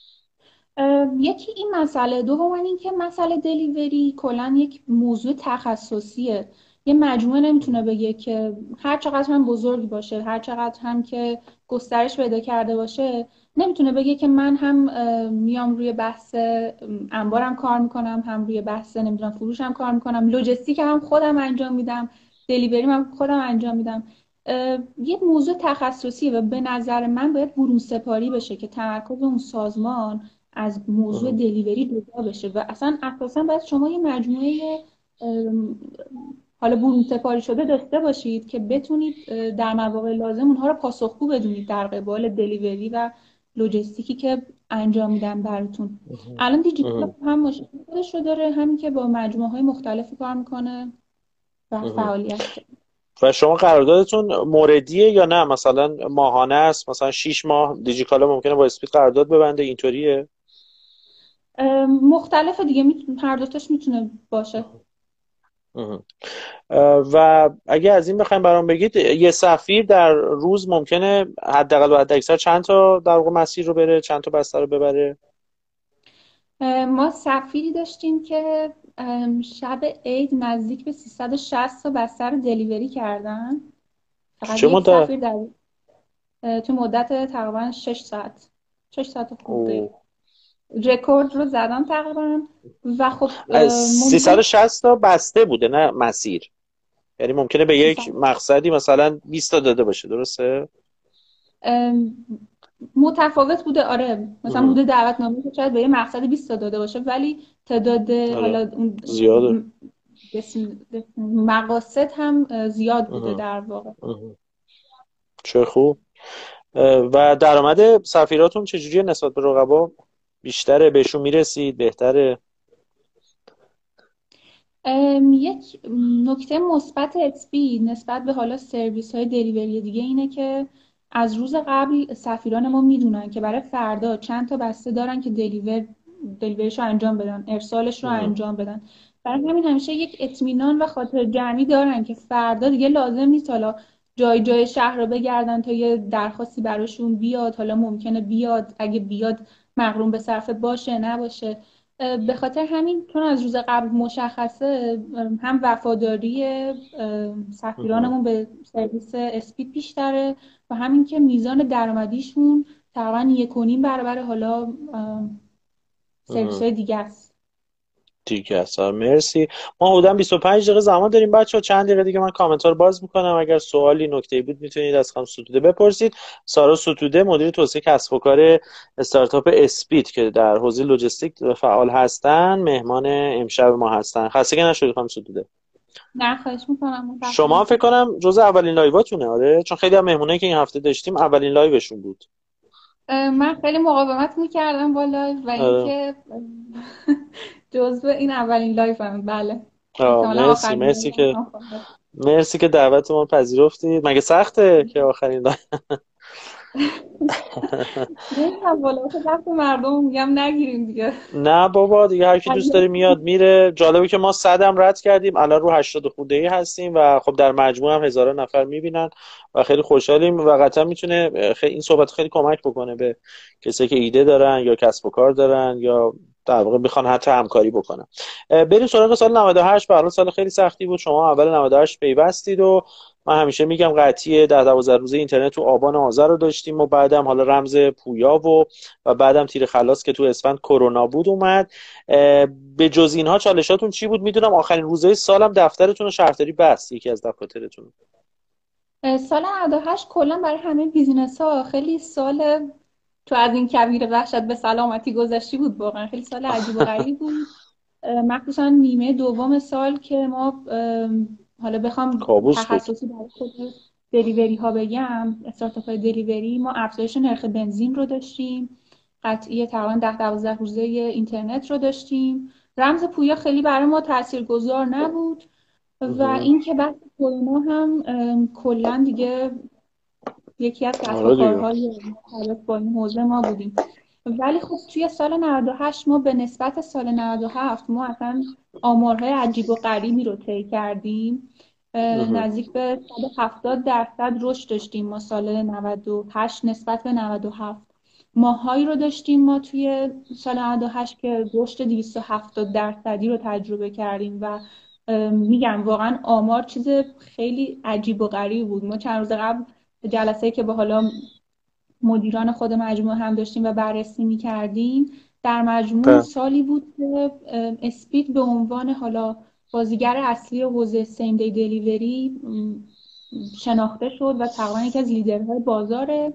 یکی این مسئله، دوم این که مسئله دلیوری کلا یک موضوع تخصصیه. یه مجموعه نمیتونه بگه که هر چقدر هم بزرگ باشه، هر چقدر هم که گسترش پیدا کرده باشه، نمیتونه بگه که من هم میام روی بحث انبارم کار میکنم، هم روی بحث نمیدونم فروشم کار میکنم، لوجستیک هم خودم انجام میدم، دلیوری هم خودم انجام میدم. یه موضوع تخصصیه و به نظر من باید برون سپاری بشه که تمرکز اون سازمان از موضوع ام. دلیوری جدا بشه و اصلا اساسا باید شما یه مجموعه ام، حالا برون سپاری شده داشته باشید که بتونید در مواقع لازم اونها رو پاسخگو بدونید در قبال دلیوری و لوجستیکی که انجام میدن براتون. الان دیجیکالا ام. هم ماشین خودش رو داره، همین که با مجموعه های مختلفی کار میکنه و ام. فعالیت داره. و شما قراردادتون موردیه یا نه مثلا ماهانه است؟ مثلا 6 ماه دیجیکالا ممکنه با اسپید قرارداد ببنده، اینطوریه؟ مختلف دیگه، هر دوتاش میتونه باشه. ام. و اگه از این بخوایم برام بگید، یه سفیر در روز ممکنه حداقل و حداکثر چند تا در واقع مسیر رو بره، چند تا بسته رو ببره؟ ما سفیری داشتیم که شب عید نزدیک به 360 تا بستر دلیوری کردن. فقط چه یک مدت؟ سفیر در تو مدت تقریبا 6 ساعت، 6 ساعت خورده او. رکورد رو زدن تقریبا. و خب از ممکن 360 تا بسته بوده نه مسیر؟ یعنی ممکنه به یک 300 مقصدی مثلا 20 تا داده باشه، درسته؟ متفاوت بوده. آره مثلا اه. بوده دعوتنامه که شاید به یه مقصد 20 تا داده باشه ولی تعداد آره. حالا اون زیاده. مقاصد هم زیاد بوده اه. در واقع. اه. چه خوب. و درآمد سفیراتون چجوریه نسبت به رقبا؟ بیشتره؟ بهشون میرسید؟ بهتره؟ یک نکته مثبت اسپید نسبت به حالا سرویس های دلیوری دیگه اینه که از روز قبل سفیران ما میدونن که برای فردا چند تا بسته دارن که دلیوریش رو انجام بدن، ارسالش رو اه. انجام بدن. برای همین همیشه یک اطمینان و خاطر جمعی دارن که فردا دیگه لازم نیست حالا جای جای شهر رو بگردن تا یه درخواستی براشون بیاد. حالا ممکنه بیاد، اگه بیاد مقرون به صرفه باشه نباشه. به خاطر همین چون از روز قبل مشخصه، هم وفاداری اه. سفیرانمون به سرویس اسپید بیشتره و همین که میزان درآمدیشون تقریبا 1.5 برابر حالا سرویس اه. های دیگه است. دیگه اصلا مرسی. ما حدودا 25 دقیقه زمان داریم بچه ها، چند دقیقه دیگه من کامنت ها رو باز میکنم، اگر سوالی نکته‌ای بود میتونید از خانم ستوده بپرسید. سارا ستوده مدیر توسعه کسب و کار استارتاپ اسپید که در حوزه لوجستیک فعال هستن مهمان امشب ما هستن. خسته که نشدید خانم ستوده. نه خواهش میکنم، شما هم متشکرم. فکر کنم جز اولین لایواتونه؟ آره، چون خیلی هم مهمونایی که این هفته داشتیم اولین لایوشون بود. من خیلی مقاومت میکردم با لایو و آره. اینکه جزو این اولین لایو هم. بله، احتمالا مرسی آخرین مرسی لایو که هم خواهد. مرسی که دعوت ما پذیرفتید. مگه سخته که آخرین نمیدونم والا آخه دست مردم میگم نگیریم دیگه. نه بابا دیگه هر کی دوست داره میاد میره. جالبه که ما 100 رد کردیم، الان رو 80 خورده ای هستیم و خب در مجموع هم هزاران نفر میبینن و خیلی خوشحالیم و قطعا میتونه این صحبت خیلی کمک بکنه به کسایی که ایده دارن یا کسب و کار دارن یا در واقع میخوان حتی همکاری بکنن. بریم سراغ سال 98. به هر حال سال خیلی سختی بود. شما اول 98 پیوستید و من همیشه میگم قطعی 10-12 روزه اینترنت تو آبان آذر رو داشتیم و بعدم حالا رمز پویا و بعدم تیر خلاص که تو اسفند کرونا بود اومد. به جز اینها چالشاتون چی بود؟ میدونم آخرین روزهای سالم دفترتون رو شهرداری بست، یکی از دفاترتون. سال 98 کلا برای همه بیزینس ها خیلی سال، تو از این کویر وحشت به سلامتی گذشتی بود، واقعا خیلی سال عجیب و غریبی بود. مخصوصا نیمه دوم سال که ما حالا بخوام کابوس بود. تخصصی برای خود دلیوری ها بگم، استارتاپ های دلیوری، ما افزایش نرخ بنزین رو داشتیم، قطعی تقریبا 10-12 روزه اینترنت رو داشتیم. رمز پویا خیلی برای ما تاثیرگذار نبود و اینکه بحث کرونا هم کلا دیگه یکی از کسب و آره دیگه. کارهای مرتبط با این حوزه ما بودیم. ولی خب توی سال 98 ما به نسبت سال 97 ما اصلا آمارهای عجیب و غریبی رو طی کردیم. نزدیک به 170% رشد داشتیم ما سال 98 نسبت به 97. ماهایی رو داشتیم ما توی سال 98 که رشد 270% رو تجربه کردیم و میگم واقعا آمار چیز خیلی عجیب و غریبی بود. ما چند روز قبل جلسه که با حالا مدیران خود مجموعه هم داشتیم و بررسی می‌کردیم، در مجموع بله. سالی بود که اسپید به عنوان حالا بازیگر اصلی حوزه سیم دی دلیوری شناخته شد و تقریبا یکی از لیدرهای بازاره.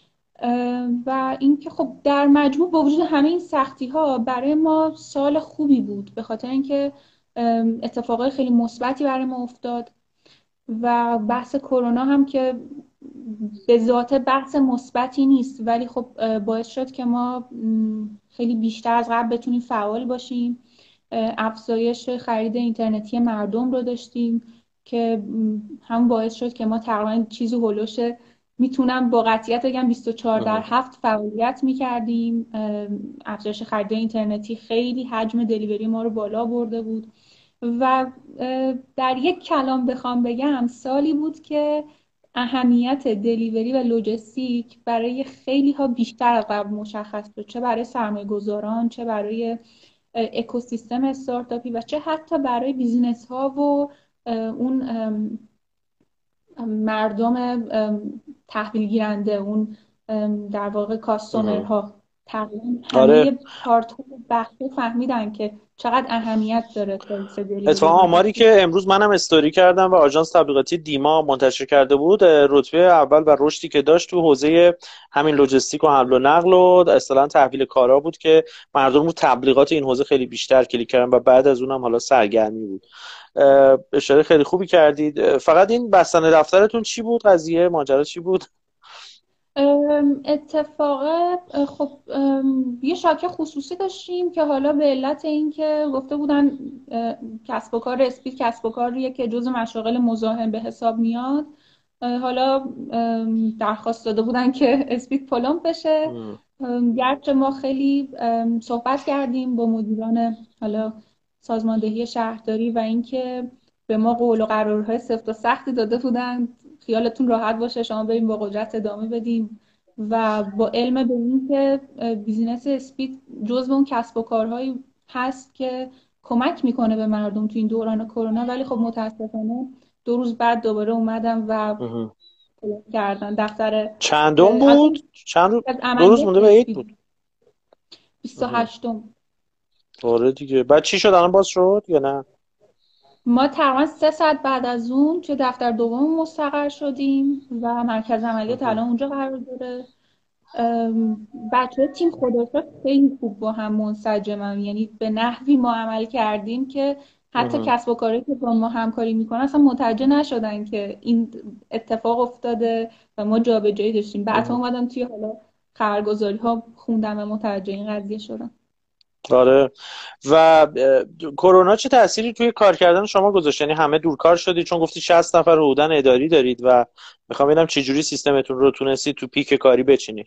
و اینکه خب در مجموع با وجود همه این سختی ها برای ما سال خوبی بود، به خاطر اینکه اتفاقای خیلی مثبتی برای ما افتاد و بحث کرونا هم که به ذات بحث مثبتی نیست ولی خب باعث شد که ما خیلی بیشتر از قبل بتونیم فعال باشیم. افزایش خرید اینترنتی مردم رو داشتیم که هم باعث شد که ما تقریبا چیزی هولوش، میتونم با قطعیت بگم 24/7 فعالیت میکردیم. افزایش خرید اینترنتی خیلی حجم دلیوری ما رو بالا برده بود و در یک کلام بخوام بگم سالی بود که اهمیت دلیوری و لوجستیک برای خیلی ها بیشتر از قبل مشخص بود، چه برای سرمایه گذاران، چه برای اکوسیستم استارتاپی و چه حتی برای بیزینس ها و اون مردم تحویل گیرنده، اون در واقع کاستومرها. تقریبا آره. همه پارت ها بخش فهمیدن که چقدر اهمیت داره سرویس دلیوری و اتفاقا آماری لوجستیک. که امروز منم استوری کردم و آژانس تبلیغاتی دیما منتشر کرده بود، رتبه اول و رشدی که داشت تو حوزه همین لوجستیک و حمل و نقل و اصطلاحاً تحویل کارا بود که مردم رو تبلیغات این حوزه خیلی بیشتر کلیک کردن و بعد از اونم حالا سرگرمی بود. اشاره خیلی خوبی کردید. فقط این بستن دفترتون چی بود؟ قضیه ماجرا چی بود؟ اتفاق خب یه شاکه خصوصی داشتیم که حالا به علت اینکه گفته بودن کسب و کار اسپید کسب و کاریه که جزو مشاغل مزاحم به حساب میاد، حالا درخواست داده بودن که اسپید پلم بشه. گرچه ما خیلی صحبت کردیم با مدیران حالا سازماندهی شهرداری و اینکه به ما قول و قرارهای سفت و سختی داده بودن، خیالتون راحت باشه شما بریم با قدرت ادامه بدیم و با علم به این که بیزینس اسپید جزو اون کسب و کارهایی هست که کمک میکنه به مردم تو این دوران کرونا. ولی خب متاسفانه 2 روز بعد دوباره اومدم و کردن دفتر چندم از بود؟ چند روز؟ از 2 روز عملیات مونده به عید بود. اسپید 28م. آره دیگه. بعد چی شد؟ الان باز شد یا نه؟ ما تقریبا 3 ساعت بعد از اون توی دفتر دوم مستقر شدیم و مرکز عملیات الان اونجا قرار داره. بچه تیم خدا رو شکر خیلی خوب با هم منسجمن، یعنی به نحوی ما عمل کردیم که حتی کسب و کاری که با ما همکاری میکنن اصلا متوجه نشدن که این اتفاق افتاده و ما جابجایی داشتیم. بعد اومدم توی حالا خبرگزاری ها خوندم و متوجه این قضیه شدم. آره. و کرونا چه تأثیری توی کار کردن شما گذاشت؟ یعنی همه دورکار شدید چون گفتی 60 نفر حدوداً اداری دارید و میخوام ببینم چه جوری سیستمتون رو تونستید تو پیک کاری بچینید.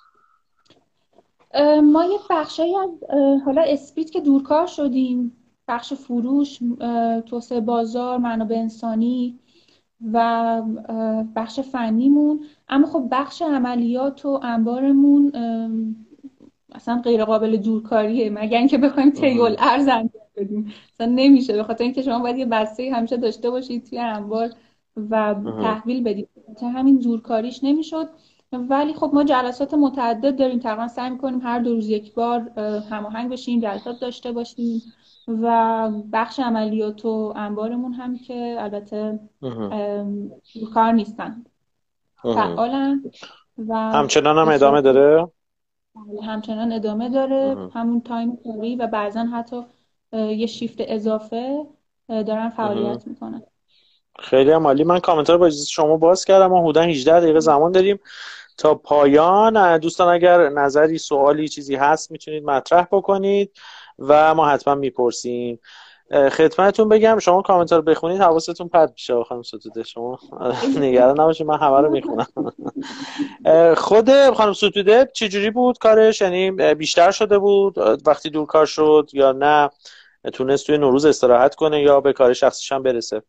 ما یه بخشایی از حالا اسپید که دورکار شدیم، بخش فروش، توسعه بازار، منابع انسانی و بخش فنیمون. اما خب بخش عملیات و انبارمون اصلا غیر قابل دورکاریه، مگر اینکه بخوایم طی الارز انجام بدیم. اصلا نمیشه، به خاطر اینکه شما باید یه بسته همیشه داشته باشید توی انبار و تحویل بدید. همین دورکاریش نمیشد. ولی خب ما جلسات متعدد داریم، تقریبا سعی می‌کنیم هر 2 روز یک بار هماهنگ بشیم، جلسات داشته باشیم. و بخش عملیات و انبارمون هم که البته کار نیستن، فعالن و همچنان هم ادامه داره؟ همچنان ادامه داره، همون تایم کاری و بعضا حتی یه شیفت اضافه دارن فعالیت میکنن. خیلی هم عالی. من کامنت رو با اجازه شما باز کردم. ما حدود 18 دقیقه زمان داریم تا پایان. دوستان اگر نظری، سوالی، چیزی هست میتونید مطرح بکنید و ما حتما میپرسیم. خدمتتون بگم شما کامنت رو بخونید حواستون پرت میشه خانم ستوده. شما نگران نباشید، من همه رو میخونم. خود خانم ستوده چجوری بود کارش؟ یعنی بیشتر شده بود وقتی دور کار شد یا نه تونست توی نوروز استراحت کنه یا به کار شخصیش هم برسه؟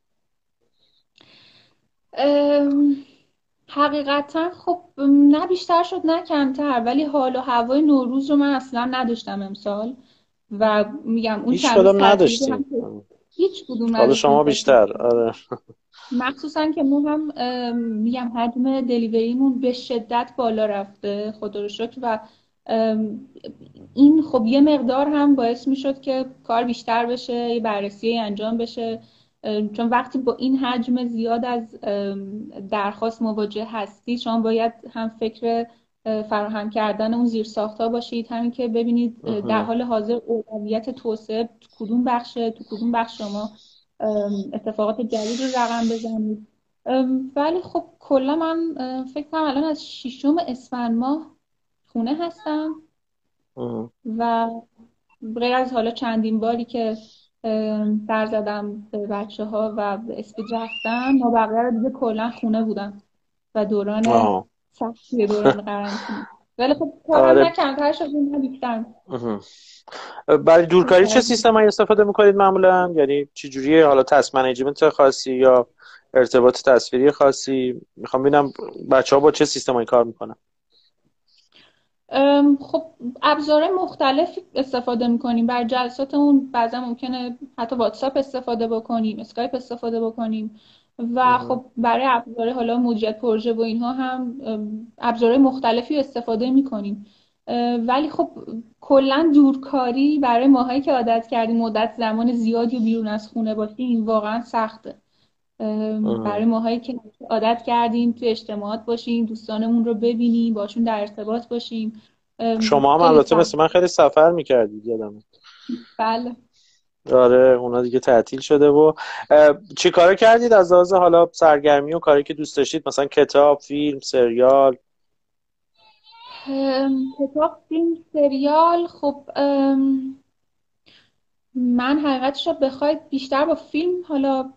حقیقتا خب نه بیشتر شد نه کمتر، ولی حال و هوای نوروز رو من اصلا نداشتم امسال و میگم اون هیچ چند روز کدوم تعطیلی نداشتیم. هم هیچ کدوم حالا نداشتیم. شما بیشتر. آره. مخصوصا که ما هم میگم حجم دلیوریمون به شدت بالا رفته خدا رو شکر و این خب یه مقدار هم باعث میشد که کار بیشتر بشه، یه بررسی انجام بشه. چون وقتی با این حجم زیاد از درخواست مواجه هستید شما باید هم فکر فراهم کردن اون زیرساخت‌ها باشید، همین که ببینید در حال حاضر اولویت توسعه تو کدوم بخشه، تو کدوم بخش شما اتفاقات جدید رو رقم بزنید. ولی خب کلا من فکر کنم الان از 6 اسفند ماه خونه هستم و غیر از حالا چندین باری که سر زدم به بچه ها و به اسپید رفتم، ما بقیه رو دیگه کلا خونه بودم و دوران سختی دوران قرنطینه. ولی خب کارم نه آره. کمتر شده نه بیشتر. برای دورکاری چه سیستمایی استفاده میکنید معمولا؟ یعنی چه جوریه؟ حالا تسک منیجمنت خاصی یا ارتباط تصویری خاصی؟ میخوام ببینم بچه‌ها با چه سیستمایی کار میکنن. خب ابزارهای مختلف استفاده میکنیم برای جلساتمون. بعضا ممکنه حتی واتساپ استفاده بکنیم، اسکایپ استفاده بکنیم و خب برای ابزار حالا مدیریت پروژه و اینها هم ابزارهای مختلفی استفاده میکنیم. ولی خب کلا دورکاری برای ماهایی که عادت کردیم مدت زمان زیادی و بیرون از خونه باشیم واقعا سخته. برای ماهایی که عادت کردیم توی اجتماعات باشیم، دوستانمون رو ببینیم، باشون در ارتباط باشیم. شما هم البته مثل من خیلی سفر میکردید یادمه. بله. آره اونا دیگه تعطیل شده. و چی کارا کردید از لحاظ حالا سرگرمی و کاری که دوست داشتید؟ مثلا کتاب، فیلم، سریال؟ کتاب، فیلم، سریال. خب من حقیقتش رو بخواید بیشتر با فیلم حالا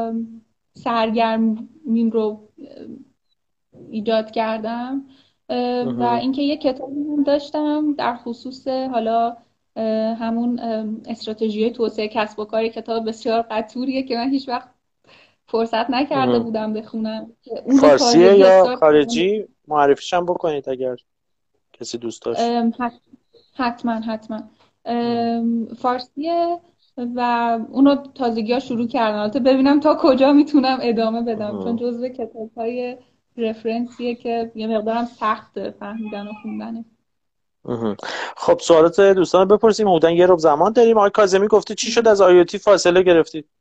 سرگرمیم رو ایجاد کردم و اینکه یه کتابی هم داشتم در خصوص حالا همون استراتژی توسعه کسب و کار. کتاب بسیار قطوریه که من هیچ وقت فرصت نکرده بودم بخونم. فارسیه یا خارجی؟ معرفیش هم بکنید اگر کسی دوست داشت. حتما فارسیه و اونو تازگی ها شروع کردم. البته ببینم تا کجا میتونم ادامه بدم چون جزو کتاب‌های رفرنسیه که یه مقدارم سخته فهمیدن و خوندنه. خب سوالات دوستان بپرسیم. حدوداً 1 ربع زمان داریم. آقای کاظمی گفته چی شد از آیوتی فاصله گرفتید؟